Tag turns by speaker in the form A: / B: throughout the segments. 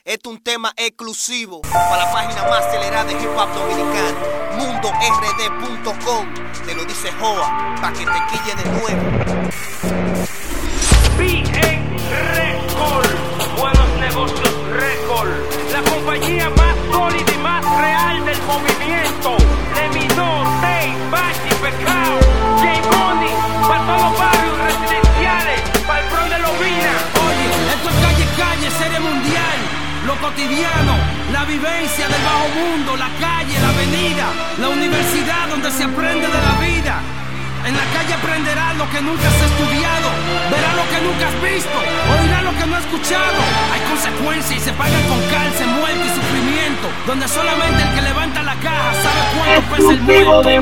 A: Este es un tema exclusivo para la página más acelerada de hip hop dominicano, mundord.com. Te lo dice Joa, pa' que te quille de nuevo.
B: BN Record, Buenos Negocios Record, la compañía más sólida y más real del movimiento. Leminor, Tay, Bachi, Pecao, J Money, para todos los barrios residenciales, para el Bron de Lovina.
C: Oye, esto es calle, serie mundial. Lo cotidiano, la vivencia del bajo mundo, la calle, la avenida, la universidad donde se aprende de la vida. En la calle aprenderás lo que nunca has estudiado, verás lo que nunca has visto, oirás lo que no has escuchado. Hay consecuencias y se pagan con cárcel, muerte y sufrimiento, donde solamente el que levanta la caja sabe cuánto pesa el muerto.
D: De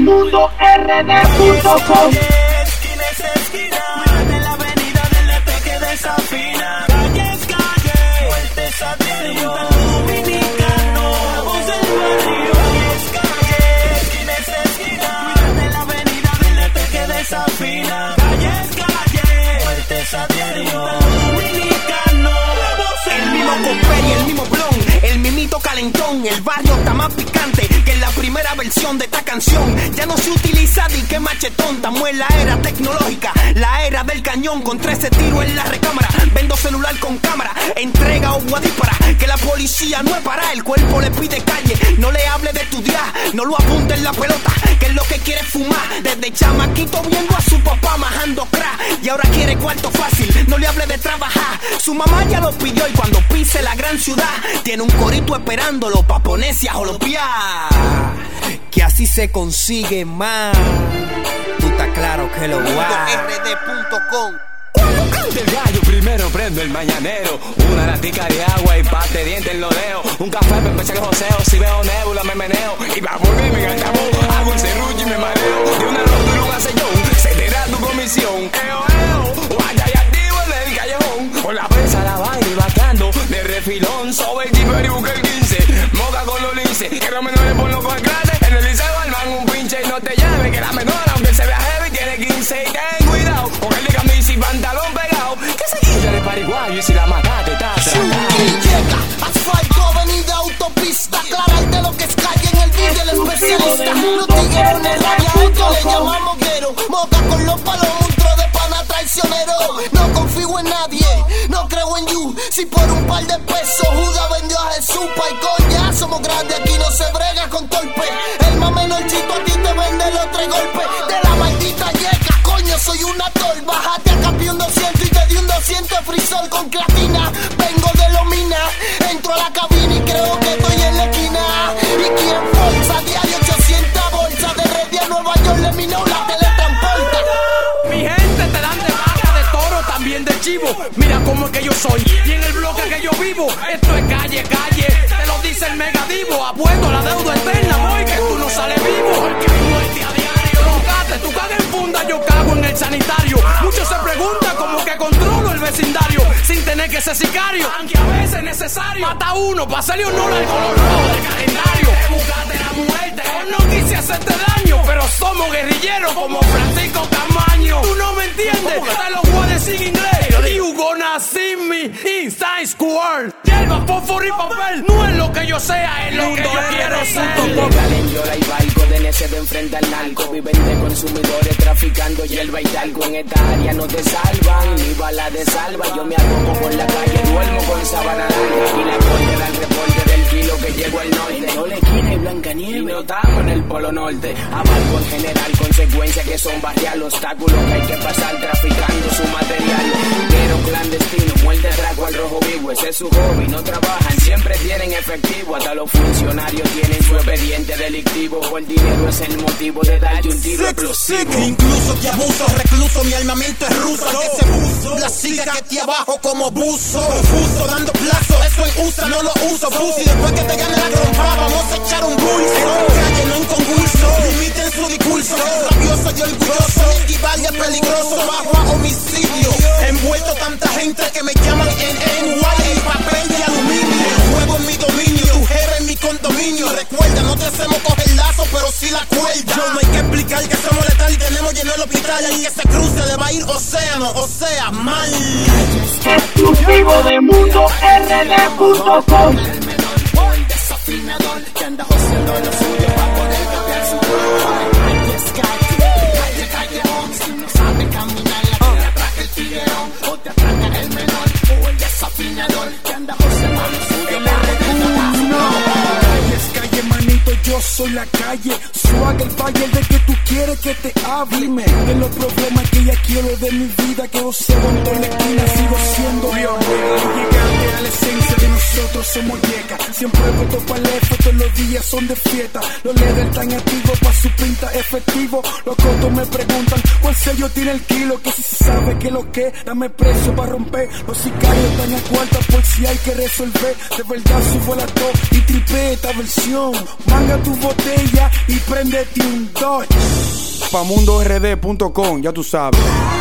D: mundord.com.
E: Esquina es esquina, de la avenida del DT que desafina. Calle es calle, fuertes a diario, dominicano, voz del barrio. Calle es calle, esquina es esquina, de la avenida del DT que desafina. Calle es calle, fuertes a diario, dominicano, voz del
A: El mismo Copper y el mismo Blon, el mimito calentón. El barrio está más picante que en la primera versión de esta canción. Ya no se utiliza di que machetón. Estamos en la era tecnológica, la era del cañón. Con 13 tiros en la recámara, vendo celular con cámara, entrega o guadípara. Que la policía no es para, el cuerpo le pide calle. No le hable de estudiar, no lo apunte en la pelota, que es lo que quiere fumar. Desde chamaquito viendo a su papá majando crack, y ahora quiere cuarto fácil, no le hable de trabajar. Su mamá ya lo pidió y cuando pise la gran ciudad tiene un corito esperándolo pa' ponerse a jolopear. Que así se consigue más. Tú estás claro que lo va. mundord.com.
F: Del gallo primero prendo el mañanero, una latica de agua y parte de dientes en los dedos, un café para empezar el joseo, si veo nébula me meneo, y va a volverme en altavoz, hago un serrucho y me mareo, de una rotura un acellón, se te da tu comisión, vaya y activo en el callejón, con la prensa la vaina y bacando, de refilón, sobre el tipo y busca el 15, moca con los linces, que los menores por los clases, en el liceo arman un pinche y no te llame, que la menor aunque se vea heavy tiene 15 y ten cuidado, con el de camisa y pantalón pegado, que se quita de pariguayo y si la mataste está tratado.
A: Llega, asfalto, avenida, autopista, aclararte lo que es calle en el vídeo el especialista. Los tigres en el área, esto le llamamos guero, moca con los palos, un tro de pana traicionero. No confío en nadie, no creo en you, si por un par de pesos Judas vendió a Jesús, pa' y coña, somos grandes, aquí no se brega con torpe. El más menorchito a ti te vende los 3 golpes de la maldita yeca, coño, soy una tol, bájate a Capi un 200 y te di un 200 frisol con creatina, vengo de Lomina, entro a la cabina y creo que estoy en la esquina. ¿Y quién bolsa? Diario 800 bolsas de Redia a Nueva York, le minó la teletransporta.
C: Mi gente te dan de vaca, de toro, también de chivo. Mira cómo es que yo soy y en el bloque que yo vivo. Esto es calle, te lo dice el megadivo. Apuesto la deuda eterna, voy que tú no sales vivo. Porque hay muerte a diario. Locate, tú cagas en funda, yo cago en el sanitario. Muchos se preguntan cómo que controlo el vecindario sin tener que ser sicario. Aunque a veces es necesario mata uno para hacerle honor al color rojo del calendario. Buscate la muerte, no quise hacerte daño, pero somos guerrilleros como Francisco Camaño. Tú no me entiendes, te lo voy a decir en inglés. You gonna see me inside squad. Hierba, fósforo y papel, no es lo que yo sea, es lo que yo quiero ser.
F: Legal en Yola y Barco, de necio de enfrente al narco, viven de consumidores traficando hierba y talco. En esta área no te salvan, ni bala de salva. Yo me arrojo por la calle, duermo con sábana larga. Y la corte da el reporte del kilo que llego al norte. No le esquina y Blancanieves, no estamos en el polo norte. Abarco en general consecuencias que son barrial, obstáculos que hay que pasar traficando su material. Pero clandestino, muerte atraco al rojo vivo, ese es su hobby, no trabajan, siempre tienen efectivo. Hasta los funcionarios tienen su expediente delictivo. Por dinero es el motivo de darte un tiro explosivo.
A: Incluso te abuso, recluso, mi armamento es ruso. Que se puso, la siga que te abajo como buzo. Confuso, dando plazo, eso en usa, no lo uso. Pussy, después que te gane la trompa, vamos a echar un pulso. Calle no en concurso, limiten su discurso. Rabioso y orgulloso, esquivar es peligroso, bajo a homicidio. Envuelto tanta gente que me llaman en NY, en papel de aluminio. El juego es mi dominio, tu jeva es mi condominio. Recuerda, no te hacemos coger lazo, pero sí
E: la cuerda. Yo no hay que explicar que somos letal y tenemos lleno el hospital. Y que se cruce le va a ir océano, o sea, mal.
D: Exclusivo de MundoRD.com.
E: El menor, el desafinador, que anda joseando lo suyo para poder cambiar su color. Calle, si no sabe caminar, la que le atraca el tiguerón, o te atraca el menor, o el desafinador, que anda joseando lo suyo para
G: Calle, manito, yo soy la calle. Swag el valle de que tú quieres que te hable. Dime de los problemas que ya quiero de mi vida. Que observo en toda la esquina, sigo siendo León. Gigante a la esencia de nosotros somos yeca. Siempre voto para el F, todos los días son de fiesta. Los líderes tan activos pa' su pinta efectivo. Los cotos me preguntan cuál sello tiene el kilo. Que si se sabe que lo que, dame precio para romper. Los sicarios están a cuarta por si hay que resolver. De verdad subo la to y tripé esta versión. Manga tu botella y préndete un Dodge.
H: Pa' MundoRD.com, ya tú sabes.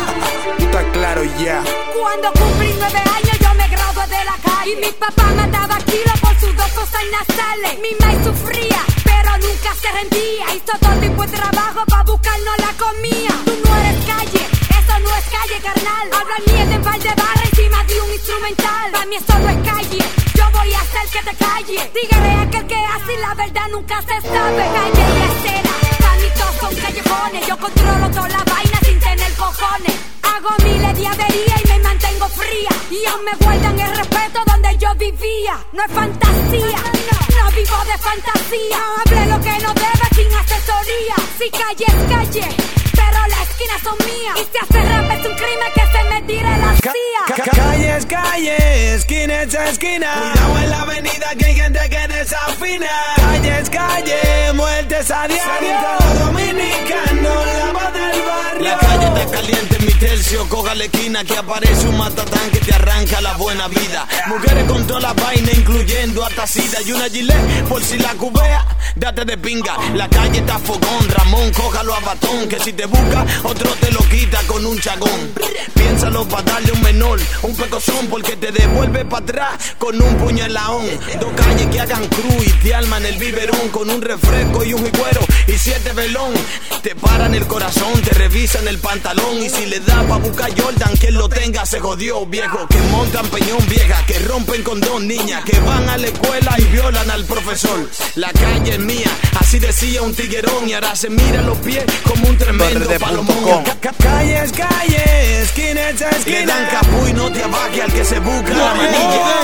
H: Tú estás claro ya.
I: Cuando cumplí 9 años yo me gradué de la calle. Y mi papá me daba kilos por sus 2 fosas nasales. Mi maíz sufría, pero nunca se rendía. Hizo todo tipo de trabajo pa' buscarnos la comida. Tú no eres calle, eso no es calle, carnal. Hablan mierda en par de barra encima de un instrumental. Pa' mí eso no es calle, yo voy a hacer que te calle. Dígale a aquel que hace y la verdad nunca se sabe. Calle y acera, pa' mí todos son callejones. Yo controlo toda la vaina sin tener cojones. Hago miles de averías y me mantengo fría. Y aún me guardan el respeto donde yo vivía. No es fantasía, no vivo de fantasía. Hable lo que no debe sin asesoría. Si calle es calle, pero las esquinas son mías. Y si hace rap es un crimen que se me tire la CIA.
C: Calle es calle, esquina es esquina. Cuidado en la avenida que hay gente que desafina. Calle es calle, muertes a diario. Dominicano, la voz del barrio.
A: La calle está caliente en mi tercio. Coja la esquina que aparece un matatán que te arranca la buena vida. Mujeres con toda la vaina, incluyendo hasta sida. Y una gilet, por si la cubea, date de pinga. La calle está fogón, Ramón, cójalo a batón. Que si te busca, otro te lo quita con un chagón. Piénsalo para darle un menor, un pecozón, porque te devuelve para atrás con un puñalaón. 2 calles que hagan cruz y te alman el biberón con un refresco y un jigüero y 7 velón. Te paran el corazón, te revisan el pantalón. Y si le da pa' buscar Jordan, quien lo tenga se jodió, viejo. Que montan peñón, vieja, que rompen condón, niña, que van a la escuela y violan al profesor. La calle es mía, así decía un tiguerón. Y ahora se mira los pies como un tremendo palomón.
C: Calle es calle, esquina es esquina.
A: Le dan capú y no te abaque al que se busca la manilla.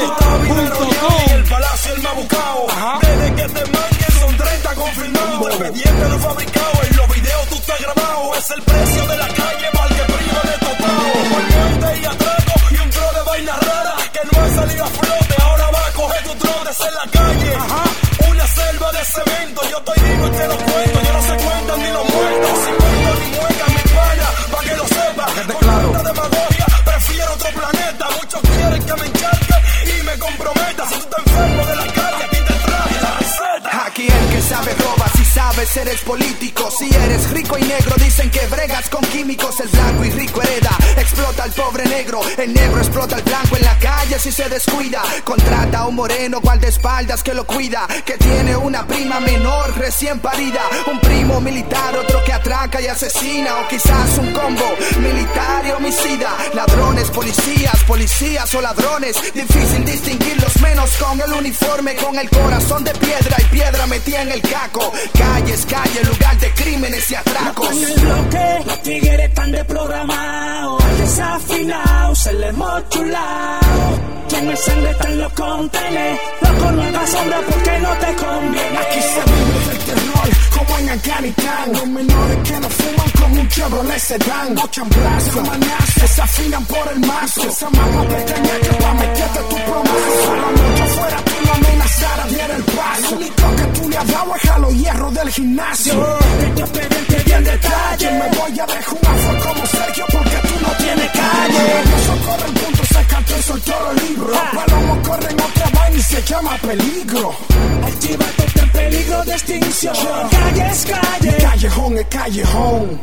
E: El palacio el más buscado. Desde que te manquen son 30 confirmados. Expediente no fabricado, en los videos tú estás grabado. Es el precio de la calle para el que priva de topado. Por muerte y atraco y un tro de vaina rara que no ha salido a flote. Ahora va a coger tu trotes en la calle. Una selva de cemento, yo estoy vivo y te lo cuento. Yo no se cuentan ni los muertos. Si cuento ni muecan mi pana, pa' que lo sepa. Con tanta demagogia, prefiero otro planeta. Muchos quieren que me encharque y me comprometa. Si tú estás enfermo de la calle, aquí te traje la receta.
C: Aquí el que sabe roba, si sabes eres político. Si eres rico y negro, dicen que bregas con químicos. El blanco y rico hereda, explota al pobre negro. El negro explota al blanco en la calle si se descuida. Contrata a un moreno guardaespaldas que lo cuida, que tiene una prima menor recién parida. Un primo militar, otro que atraca y asesina. O quizás un combo militar y homicida. Ladrones, policías o ladrones. Difícil distinguirlos menos con el uniforme. Con el corazón de piedra y piedra metida en el caco. Calle es calle, lugar de crímenes y atracos.
D: En el bloque, los tigres están desprogramados. Desafinados, se les hemos chulado. Ya en el sangre están los contenes. Loco, no hagas sombra porque no te conviene.
G: Aquí se vive el terror como en Afganistán. Los menores que no fuman con un Chevrolet sedán. Mochan brazos, manazos, desafinan por el mazo. Esa mapa pequeña que pa' meterte tu plomazo. La noche afuera tú no amenazaras, diera el paso. Lo único que tú le has dado es a los hierros del gimnasio.
D: Este expediente bien detalle.
G: Me voy a dejar un afro como Sergio porque tú no tienes calle. No socorre el punto, se cantó y soltó los libros. Palomos corren otra vaina y se llama peligro.
D: El chivato está en peligro de extinción. Calle es calle,
G: Callejón es callejón.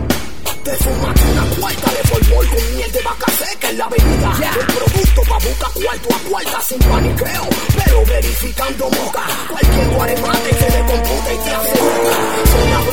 E: Te fumaste una cuarta de Folbol con miel de vaca seca en la avenida. El producto pa' buscar cuarto a cuarta sin paniqueo, pero verificando moca. Cualquier guaremate que le compute y te hace boca. Son las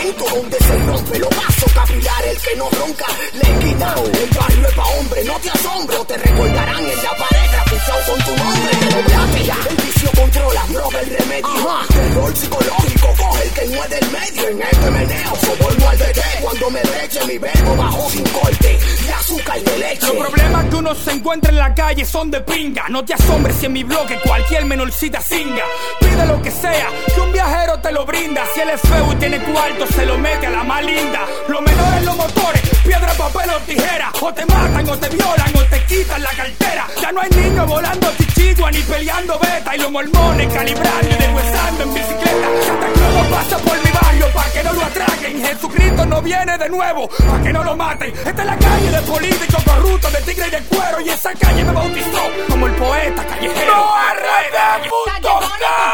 J: momento donde se rompe los vasos capilares, el que no ronca, le he quitado. El barrio es pa' hombre, no te asombres, o te recordarán en la pared grafitado con tu nombre. Te doblaste ya, el vicio controla, droga el remedio. Terror psicológico, coge el que no es del medio. En este meneo, soborno al DT. Cuando me breche, mi verbo bajó sin corte, de azúcar y de leche.
C: Los problemas que uno se encuentra en la calle son de pinga. No te asombres si en mi bloque cualquier menorcita singa. Pide lo que sea, que un viajero te lo brinda. Si él es feo y tiene cuarto, se lo mete a la más linda. Los menores, los motores, piedra, papel o tijera. O te matan, o te violan, o te quitan la cartera. Ya no hay niños volando chichigua ni peleando beta. Y los mormones calibrando y deshuesando en bicicleta. Santa Claus no pasa por mi barrio pa' que no lo atraquen. Jesucristo no viene de nuevo pa' que no lo maten. Esta es la calle de políticos corruptos, de tigre y de cuero. Y esa calle me bautizó como el poeta callejero. ¡No RD.com!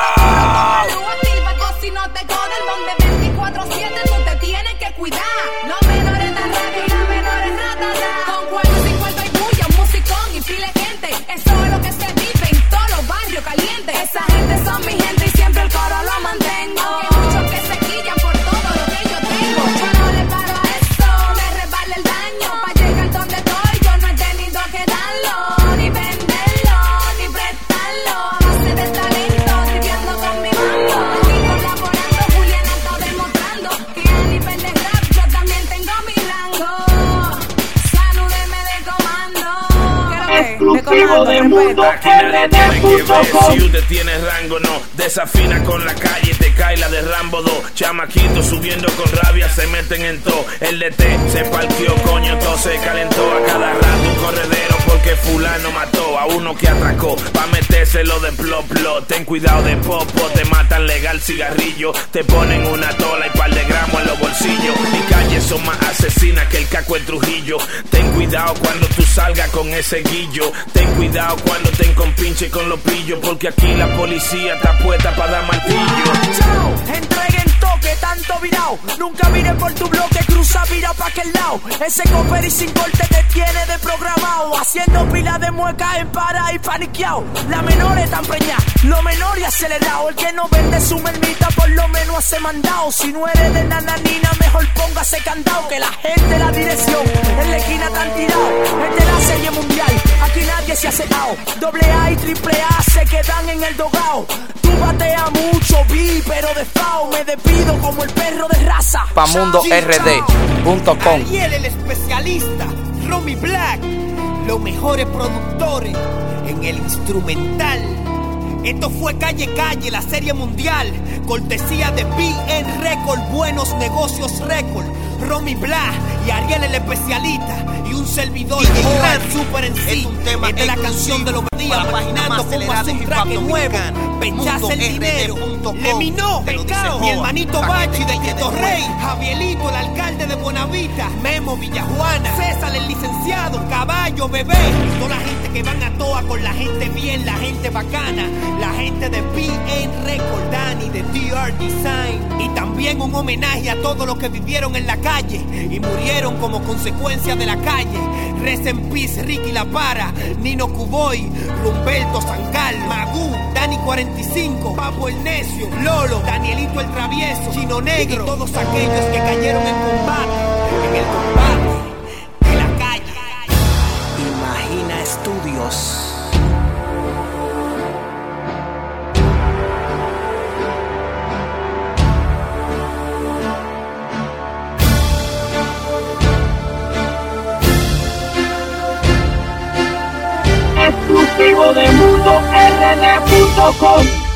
I: Si no te corre el monde 24/7, tú te tienes que cuidar. Los menores dan rabia y las menores ratas. Con cuernos y cuerdos y bulla, un musicón y pile gente. Eso es lo que se vive en todos los barrios calientes. Esa gente son mi gente y siempre el coro lo mantengo. Hay muchos que se quillan por todo lo que yo tengo. Yo no le paro a eso, me resbala el daño. Pa' llegar donde estoy, yo no he tenido que darlo, ni venderlo, ni prestarlo. A base de talento, sirviendo con mi mando.
D: Exclusivo de Mundo RD.com.
K: Si usted tiene rango, no desafina con la calle, te cae la de Rambo 2. Chamaquitos subiendo con rabia, se meten en todo. El DT se partió, coño, todo se calentó. A cada rato un corredero porque fulano mató a uno que atracó pa' metérselo de plop plop. Ten cuidado de popo, te matan legal cigarrillo. Te ponen una tola y par de gramos en los bolsillos. Mi calle son más asesinas que el caco en Trujillo. Ten cuidado cuando tú salgas con ese guillo. Ten cuidado cuando te encompinche con los pillos, porque aquí la policía está puesta para dar martillo.
D: Chao, entreguen toque, tanto virado. Nunca mires por tu bloque, cruza, vira pa' aquel lado. Ese coper y sin corte te tiene de programado. Haciendo pila de muecas en para y paniqueado. La menor es tan preñada, lo menor y acelerado. El que no vende su mermita por lo menos hace mandado. Si no eres de nananina, mejor póngase candado. Que la gente la dirección en la esquina tan tirado. Es de la serie mundial, aquí nadie se hace ao. AA y AAA se quedan en el dogao. Tú bateas mucho, vi, pero de FAO. Me despido como el perro de raza.
L: PaMundoRD.com.
A: Ariel el especialista, Romy Black, los mejores productores en el instrumental. Esto fue Calle Calle, la serie mundial, cortesía de BN Record, Buenos Negocios Record, Romy Black y Ariel el especialista y un servidor gran super en sí. Esta es la canción de los días, imaginando cómo hace un track nuevo. Pechace el dinero, le minó, Pecao, mi hermanito Bachi del Tito Rey, Javielito el alcalde de Buenavista, Memo Villajuana, César el licenciado, Caballo Bebé, y toda la gente que van a toa con la gente bien, la gente bacana, la gente de BN Record, Dani de DR Design, y también un homenaje a todos los que vivieron en la calle y murieron como consecuencia de la calle. Rest in peace, Ricky La Para, Nino Cuboy, Rumberto San Carlos, Magú, Dani 45, Papo el Necio, Lolo, Danielito el Travieso, Chino Negro y todos aquellos que cayeron en el combate de la calle.
J: Imagina Estudios.
D: Exclusivo de Mundo RD.com.